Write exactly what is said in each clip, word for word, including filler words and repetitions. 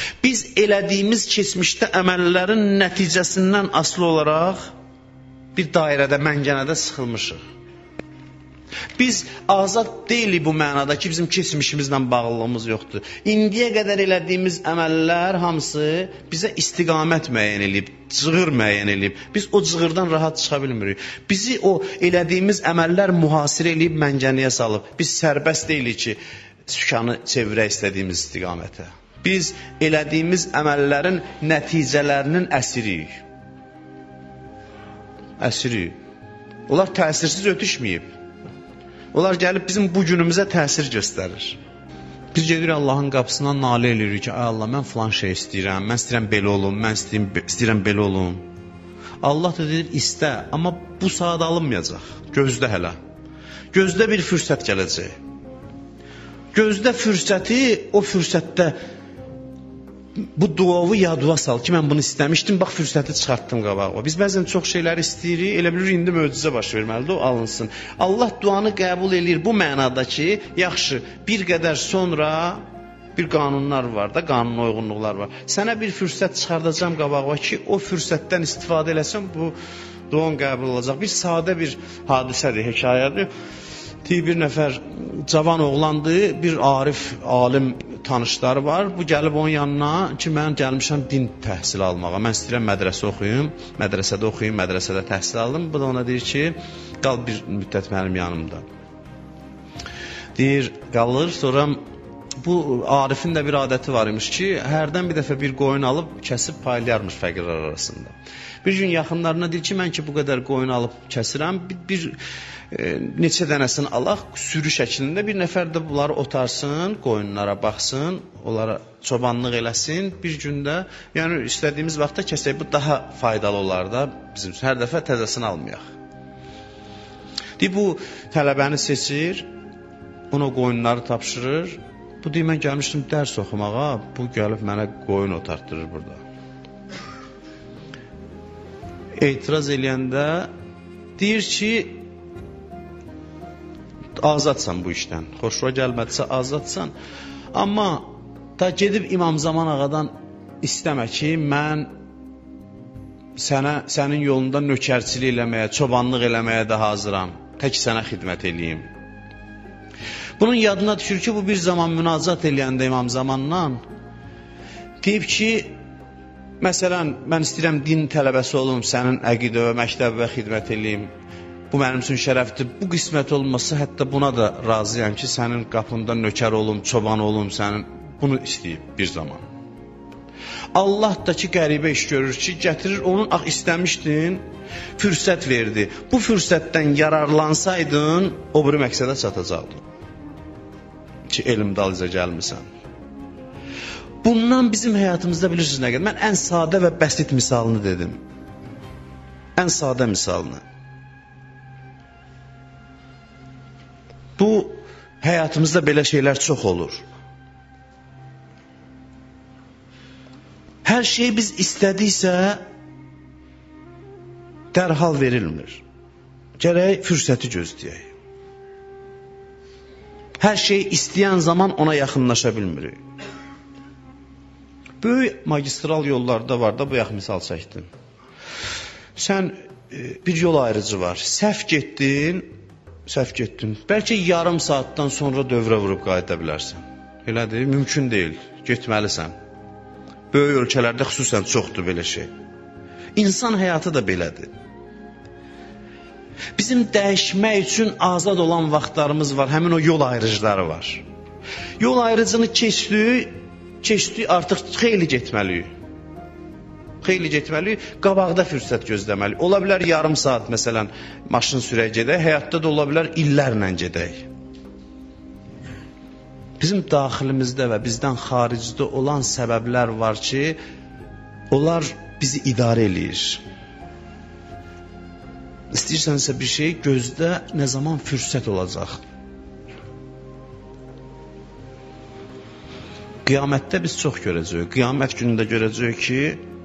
Biz elədiyimiz keçmişdə əməllərin nəticəsindən asılı olaraq bir dairədə, məngənədə sıxılmışıq. Biz azad deyilik bu mənada ki, bizim keçmişimizlə bağlılığımız yoxdur. İndiyə qədər elədiyimiz əməllər hamısı bizə istiqamət müəyyən edib, cığır müəyyən edib. Biz o cığırdan rahat çıxa bilmirik. Bizi o elədiyimiz əməllər mühasirə edib, məngənəyə salıb. Biz sərbəst deyilik ki, sükanı çevirək istədiyimiz istiqamətə. Biz elədiyimiz əməllərin nəticələrinin əsiriyik. Əsiriyik. Onlar təsirsiz ötüşməyib. Onlar gəlib bizim bu günümüzə təsir göstərir. Biz gedirik Allahın qapısına nalə edirik ki, ay Allah, mən filan şey istəyirəm, mən istəyirəm belə olum, mən istəyirəm, istəyirəm belə olum. Allah da deyir, istə, amma bu saat alınmayacaq. Gözlə hələ. Gözlə bir fürsət gələcək. Gözlə fürsəti, o fürsətdə bu duavı yaduva sal ki, mən bunu istəmişdim, bax fürsəti çıxartdım qabağa. Biz bəzən çox şeyləri istəyirik, elə bilir indi möcüzə baş verməlidir, o alınsın. Allah duanı qəbul edir bu mənada ki, yaxşı, bir qədər sonra bir qanunlar var da, qanun uyğunluqlar var. Sənə bir fürsət çıxardacağım qabağa ki, o fürsətdən istifadə eləsən, bu duan qəbul olacaq. Bir sadə bir hadisədir, hekayədir. Bir nəfər cavan oğlandı, bir arif, alim tanışları var. Bu gəlib onun yanına ki, mən gəlmişəm din təhsili almağa. Mən istəyirəm mədrəsə oxuyum, mədrəsədə oxuyum, mədrəsədə təhsil aldım. Bu da ona deyir ki, qal bir müddət mənim yanımda. Deyir, qalır. Sonra bu arifin də bir adəti var imiş ki, hərdən bir dəfə bir qoyun alıb, kəsib paylayarmış fəqirlər arasında. Bir gün yaxınlarına deyir ki, mən ki, bu qədər qoyun alıb kəsirəm, bir, bir e, neçə dənəsini alaq, sürü şəklində bir nəfər də bunları otarsın, qoyunlara baxsın, onlara çobanlıq eləsin, bir gündə, yəni istədiyimiz vaxtda kəsək, bu daha faydalı olar da, bizim hər dəfə təzəsini almayaq. Deyir, bu tələbəni seçir, ona qoyunları tapşırır, bu deyir, mən gəlmişdim dərs oxumağa, bu gəlib mənə qoyun otartdırır burada. Etiraz eləyəndə deyir ki, azadsan bu işdən, xoşuna gəlmədisə azadsan, amma da gedib İmam Zaman ağadan istəmə ki, mən sənə, sənin yolunda nökərçilik eləməyə, çobanlıq eləməyə də hazıram, tək sənə xidmət eləyim. Bunun yadına düşür ki, bu bir zaman münacat eləyəndə İmam Zamandan deyib ki, məsələn, mən istəyirəm din tələbəsi olum, sənin əqidə və məktəbə xidmət eləyim. Bu mənim üçün şərəfdir. Bu qismət olmasa, hətta buna da razıyam ki, sənin qapında nökər olum, çoban olum, sənin bunu istəyib bir zaman. Allah da ki, qəribə iş görür ki, gətirir, onun ax istəmişdin, fürsət verdi. Bu fürsətdən yararlansaydın, o bir məqsədə çatacaqdın. Ki, elm dalıca gəlmirsən. Bundan bizim həyatımızda bilirsiniz nə qədər? Mən ən sadə və bəsit misalını dedim. Ən sadə misalını. Bu, həyatımızda belə şeylər çox olur. Hər şey biz istədiksə, dərhal verilmir. Gərək fürsəti gözləyək. Hər şey istəyən zaman ona yaxınlaşa bilmirik. Böyük magistral yollarda var da, bu yax misal çəkdim. Sən e, bir yol ayrıcı var. Səhv getdin, səhv getdin. Bəlkə yarım saatdan sonra dövrə vurub qayıda bilərsən. Elədir, mümkün deyil. Getməlisən. Böyük ölkələrdə xüsusən çoxdur belə şey. İnsan həyatı da belədir. Bizim dəyişmək üçün azad olan vaxtlarımız var. Həmin o yol ayrıcıları var. Yol ayrıcını keçdik, keçdik artıq xeyli getməliyik. Xeyli getməliyik, qabaqda fürsət gözləməliyik. Ola bilər yarım saat məsələn maşın sürək gedək, həyatda da ola bilər illərlə gedək. Bizim daxilimizdə və bizdən xaricdə olan səbəblər var ki, onlar bizi idarə eləyir. İstəyirsənsə bir şey gözdə nə zaman fürsət olacaq. Qiyamətdə biz çox görəcəyik. Qiyamət günündə görəcəyik ki,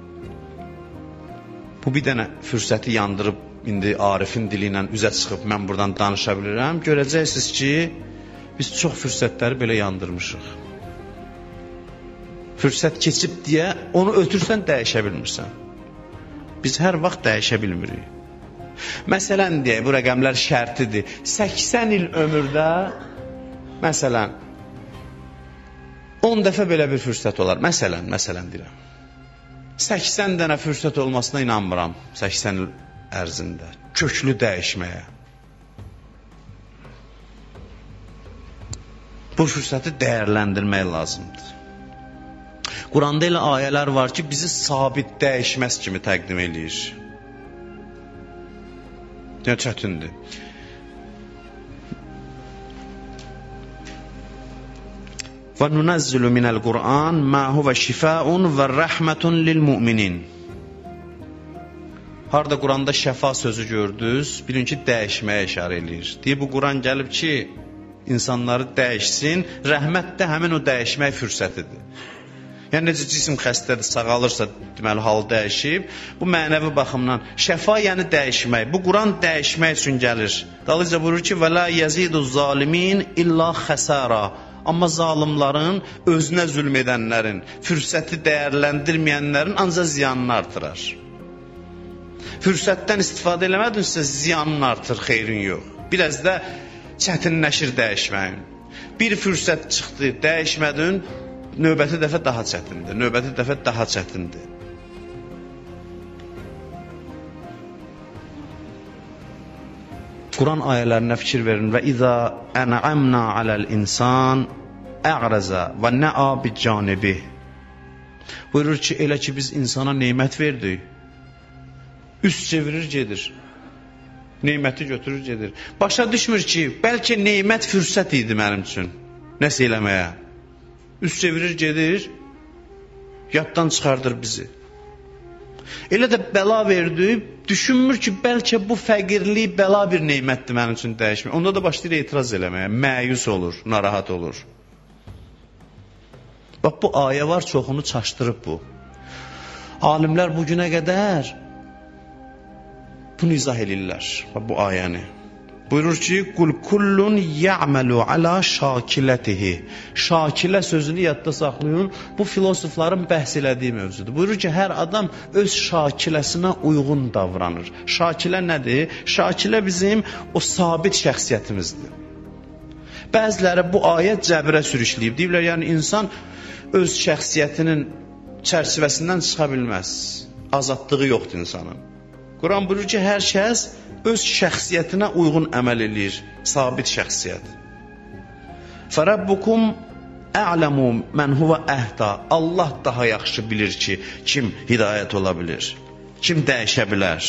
bu bir dənə fürsəti yandırıb, indi Arifin dili ilə üzə çıxıb, mən buradan danışa bilirəm. Görəcəksiniz ki, biz çox fürsətləri belə yandırmışıq. Fürsət keçib deyə onu ötürsən dəyişə bilmirsən. Biz hər vaxt dəyişə bilmirik. Məsələn deyək, bu rəqəmlər şərtidir. səksən il ömürdə, məsələn, on dəfə belə bir fürsət olar. Məsələn, məsələn deyirəm. səksən dənə fürsət olmasına inanmıram səksən il ərzində. Köklü dəyişməyə. Bu fürsəti dəyərləndirmək lazımdır. Quranda elə ayələr var ki, bizi sabit dəyişməz kimi təqdim edir. Nə çətindir. Və nunəzzülü minəl Qur'an mə huvə şifəun və rəhmətun lil müminin. Harada Quranda şəfa sözü gördünüz, bilin ki, dəyişməyə işarə edir. Deyir, bu Quran gəlib ki, insanları dəyişsin, rəhmət də həmin o dəyişmək fürsətidir. Yəni, necə cisim xəstədir, sağalırsa, deməli, hal dəyişib. Bu, mənəvi baxımdan, şəfa yəni dəyişmək. Bu, Quran dəyişmək üçün gəlir. Dalınca buyurur ki, وَلَا يَزِيدُ الظَّالِمِينَ إِلَّا خَسَارًا. Amma zalimların, özünə zülm edənlərin, fürsəti dəyərləndirməyənlərin ancaq ziyanını artırar. Fürsətdən istifadə eləmədinsə, ziyanını artır, xeyrin yox. Biraz da çətinləşir dəyişməyin. Bir fürsət çıxdı, dəyişmədin, növbəti dəfə daha çətindir, növbəti dəfə daha çətindir. Quran ayələrinə fikir verin. Və izə ən'amna aləl insan ə'rəzə və nə'a bicanibi. Buyurur ki, elə ki biz insana neymət verdik, üst çevirir gedir. Neyməti götürür gedir. Başa düşmür ki, bəlkə neymət fürsət idi mənim üçün nəsə eləməyə. Üst çevirir gedir, yaddan çıxardır bizi. Elə də bəla verdi, düşünmür ki, bəlkə bu fəqirlik bəla bir neymətdir mənim üçün dəyişmək. Onda da başlayır etiraz eləməyə, məyus olur, narahat olur. Bax, bu ayə var, çoxunu çaşdırıb bu. Alimlər bugünə qədər bunu izah edirlər, bu ayəni. Buyurur ki, Qul kullun ya'malu ala şakilətihi. Şakilə sözünü yadda saxlayın, bu filosofların bəhs elədiyi mövzudur. Buyurur ki, hər adam öz şakiləsinə uyğun davranır. Şakilə nədir? Şakilə bizim o sabit şəxsiyyətimizdir. Bəziləri bu ayə cəbrə sürüşləyib. Deyirlər, yəni insan öz şəxsiyyətinin çərçivəsindən çıxa bilməz. Azadlığı yoxdur insanın. Quran buyurur ki, hər şəxs öz şəxsiyyətinə uyğun əməl edir, sabit şəxsiyyət. Fərəbbukum ə'ləmu mən huvə əhda. Allah daha yaxşı bilir ki, kim hidayət ola bilir, kim dəyişə bilər.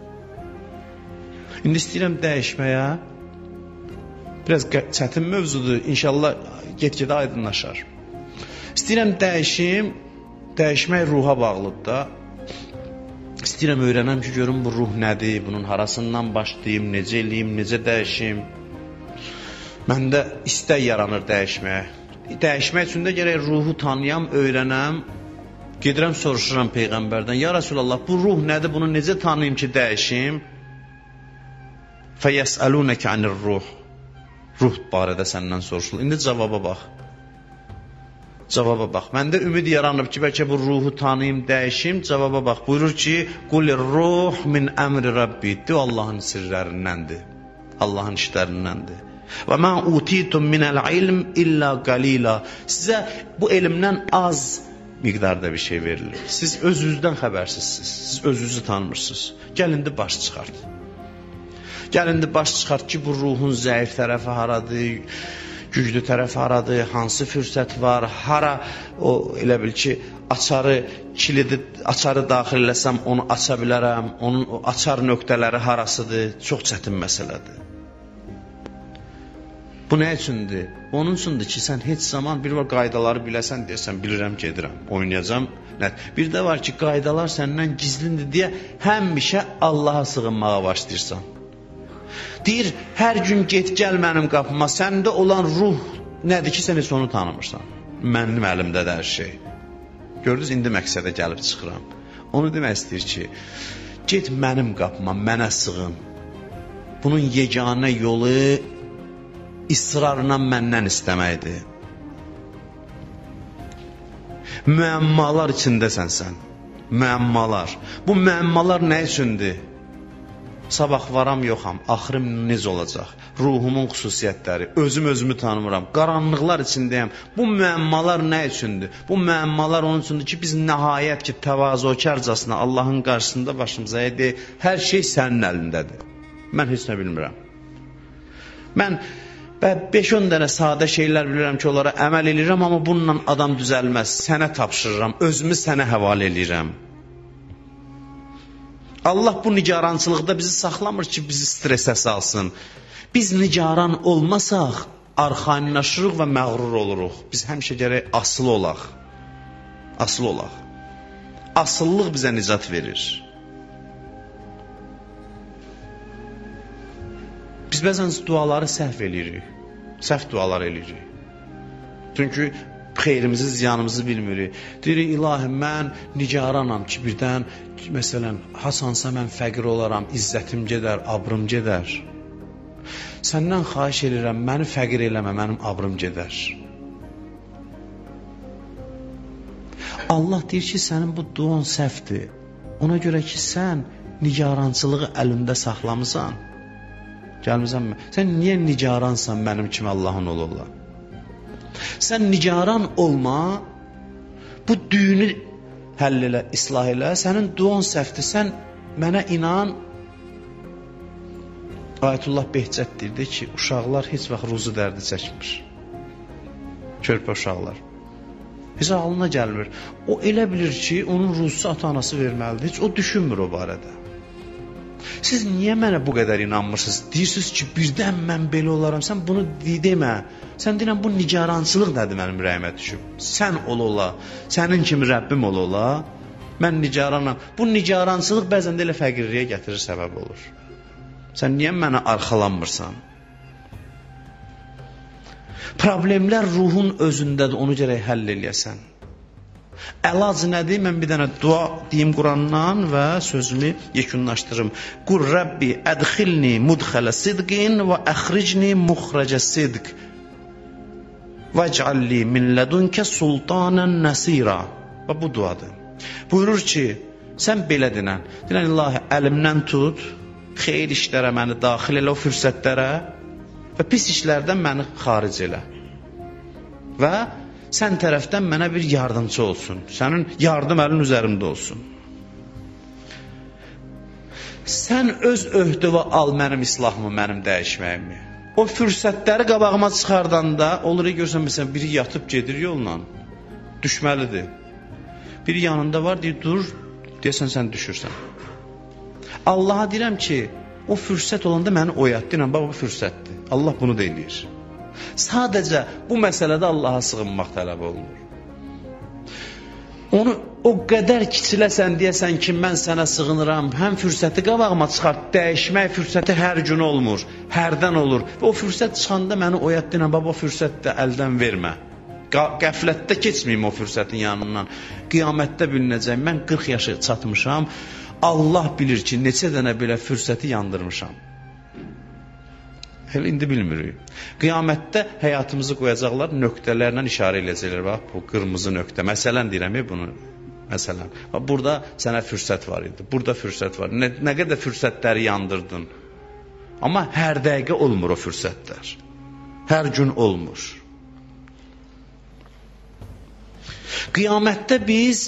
İndi istəyirəm dəyişməyə, biraz çətin mövzudur, inşallah get-gedə aydınlaşar. İstəyirəm dəyişim, dəyişmək ruha bağlıdır da. İstəyirəm öyrənəm ki, görüm bu ruh nədir, bunun harasından başlayayım, necə eləyim, necə dəyişim. Məndə istək yaranır dəyişməyə. Dəyişmək üçün də gərək ruhu tanıyam, öyrənəm. Gedirəm, soruşuram Peyğəmbərdən, ya Rasulallah, bu ruh nədir, bunu necə tanıyım ki, dəyişim? Fəyəsəlunəkə anir ruh. Ruh barədə səndən soruşulur. İndi cavaba bax. Cavaba bax. Məndə ümid yaranıb ki, bəlkə bu ruhu tanıyım, dəyişim. Cavaba bax. Buyurur ki, Qulir ruh min əmri Rabbi. De, Allahın sirlərindəndir. Allahın işlərindəndir. Və mən utitum minəl ilm illə qalila. Sizə bu elmdən az miqdarda bir şey verilir. Siz özünüzdən xəbərsizsiniz. Siz özünüzü tanımırsınız. Gəlindi baş çıxart. Gəlindi baş çıxart ki, bu ruhun zəif tərəfi haradır, güclü tərəfi haradır, hansı fürsət var, hara o elə bil ki, açarı, kilidi, açarı daxil eləsəm onu aça bilərəm, onun o açar nöqtələri harasıdır, çox çətin məsələdir. Bu nə üçündür? Onun üçündür ki, sən heç zaman bir var qaydaları biləsən deyəsən, bilirəm, gedirəm, oynayacam. Bir də var ki, qaydalar səndən gizlindir deyə həmişə Allaha sığınmağa başlayırsan. Deyir, hər gün get gəl mənim qapıma, səndə olan ruh nədir ki, sən heç onu tanımırsan. Mənim əlimdədir hər şey. Gördünüz, indi məqsədə gəlib çıxıram. Onu demək istəyir ki, get mənim qapıma, mənə sığın. Bunun yeganə yolu israrla məndən istəməkdir. Müəmmalar içindəsən sən. Müəmmalar. Bu müəmmalar nə üçündür? Sabah varam yoxam, axırım necə olacaq? Ruhumun xüsusiyyətləri, özüm özümü tanımıram, qaranlıqlar içindəyəm. Bu müəmmalar nə üçündür? Bu müəmmalar onun üçündür ki, biz nəhayət ki, təvazökarcasına Allahın qarşısında başımıza edək, hər şey sənin əlindədir. Mən heç nə bilmirəm. Mən beş on dənə sadə şeylər bilirəm ki, onlara əməl edirəm, amma bununla adam düzəlməz. Sənə tapşırıram, özümü sənə həvalə edirəm. Allah bu nigarançılıqda bizi saxlamır ki, bizi stresə salsın. Biz nigaran olmasaq, arxayınlaşırıq və məğrur oluruq. Biz həmişə gərək asılı olaq. Asılı olaq. Asıllıq bizə nicat verir. Biz bəzən duaları səhv eləyirik. Səhv dualar eləyirik. Çünki xeyrimizi, ziyanımızı bilmirik. Deyirik, ilahi, mən nigaranam ki, birdən, məsələn, hasansa mən fəqir olaram, izzətim gedər, abrım gedər. Səndən xahiş edirəm, məni fəqir eləmə, mənim abrım gedər. Allah deyir ki, sənin bu duan səhvdir. Ona görə ki, sən nigarançılığı əlində saxlamısan. Gəlmirsən mi? Sən niyə nigaransan mənim kimi Allahın olu ola? Sən nigaran olma, bu düyünü həll elə, islah elə, sənin duan səhvdir, sən mənə inan. Ayətullah Behcət deyirdi ki, uşaqlar heç vaxt ruzu dərdi çəkmir. Körpə uşaqlar. Heç ağlına gəlmir. O elə bilir ki, onun ruzusu ata-anası verməlidir, heç o düşünmür o barədə. Siz niyə mənə bu qədər inanmırsınız? Deyirsiniz ki, birdən mən belə olaram, sən bunu demə. Sən deyirəm, bu nigarançılıq nədir mənim ürəyimə düşüb? Sən ol ola, sənin kimi Rəbbim ol ola, mən nigaranam. Bu nigarançılıq bəzən də elə fəqirliyə gətirir, səbəb olur. Sən niyə mənə arxalanmırsan? Problemlər ruhun özündədir, onu gərək həll eləyəsən. Əlac nədir? Mən bir dənə dua deyim Qurandan və sözümü yekunlaşdırım. Qur Rəbbi ədxilni mudxələ sidqin və əxricni muxrəcə sidq vəcəlli min lədunkə sultanən nəsira. Və bu duadır. Buyurur ki, sən belə dinən, dinən ilahi əlimdən tut, xeyir işlərə məni daxil elə o fürsətlərə və pis işlərdən məni xaric elə. Və sən tərəfdən mənə bir yardımcı olsun. Sənin yardım əlin üzərimdə olsun. Sən öz öhdəvə al mənim islahımı, mənim dəyişməyimi. O fürsətləri qabağıma çıxardanda, olur ya görsən, məsələn, biri yatıb gedir yolla, düşməlidir. Biri yanında var, deyir, dur, deyəsən sən düşürsən. Allaha deyirəm ki, o fürsət olanda məni oyat, deyirəm, bax, bu fürsətdir. Allah bunu da eləyir. Sadəcə bu məsələdə Allaha sığınmaq tələb olunur. Onu o qədər kiçiləsən deyəsən ki, mən sənə sığınıram, həm fürsəti qabağıma çıxart, dəyişmək fürsəti hər gün olmur, hərdən olur. Və o fürsət çıxanda məni oyat deyirəm, baba, o fürsəti də əldən vermə. Qəflətdə keçməyim o fürsətin yanından. Qiyamətdə bilinəcək, mən qırx yaşı çatmışam, Allah bilir ki, neçə dənə belə fürsəti yandırmışam. Hələ indi bilmirik. Qiyamətdə həyatımızı qoyacaqlar, nöqtələrlə işarə eləyəcəklər. Bax, bu qırmızı nöqtə. Məsələn deyirəm, bunu. Məsələn. Bax, burada sənə fürsət var idi. Burada fürsət var. Nə, nə qədər fürsətləri yandırdın. Amma hər dəqiqə olmur o fürsətlər. Hər gün olmur. Qiyamətdə biz,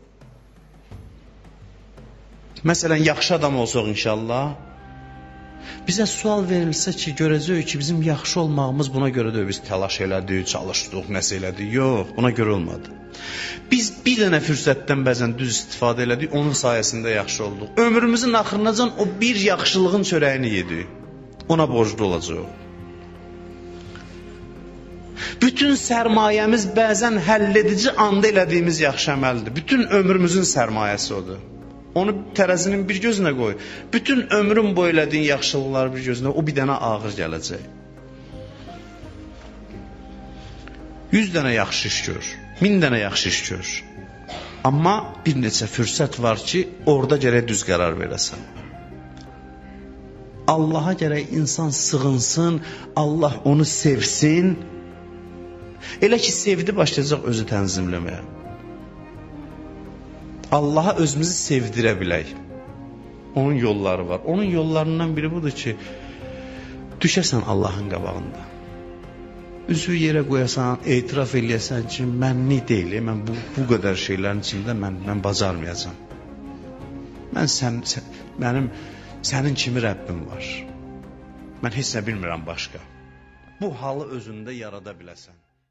məsələn, yaxşı adam olsaq inşallah, bizə sual verilsə ki, görəcəyik ki, bizim yaxşı olmağımız buna görə deyil, biz təlaş elədik, çalışdıq, nəsə elədik. Yox, buna görə olmadı. Biz bir dənə fürsətdən bəzən düz istifadə elədik, onun sayəsində yaxşı olduq. Ömrümüzün axırınacan o bir yaxşılığın çörəyini yedik. Ona borclu olacaq. Bütün sərmayəmiz bəzən həlledici anda elədiyimiz yaxşı əməldir. Bütün ömrümüzün sərmayəsi odur. Onu tərəzinin bir gözünə qoy. Bütün ömrün boyu elədiyin yaxşılıqlar bir gözünə, o bir dənə ağır gələcək. Yüz dənə yaxşı iş gör, min dənə yaxşı iş gör. Amma bir neçə fürsət var ki, orada gərək düz qərar verəsən. Allaha gərək insan sığınsın, Allah onu sevsin. Elə ki, sevdi başlayacaq özü tənzimləməyə. Allaha özümüzü sevdirə bilək. Onun yolları var. Onun yollarından biri budur ki, düşəsən Allahın qabağında. Üzü yerə qoyasan, etiraf eləyəsən ki, mənlik deyil, mən bu, bu qədər şeylərin içində mən, mən bacarmayacam. Mən sən, sən, mənim, sənin kimi Rəbbim var. Mən heç nə bilmirəm başqa. Bu halı özündə yarada biləsən.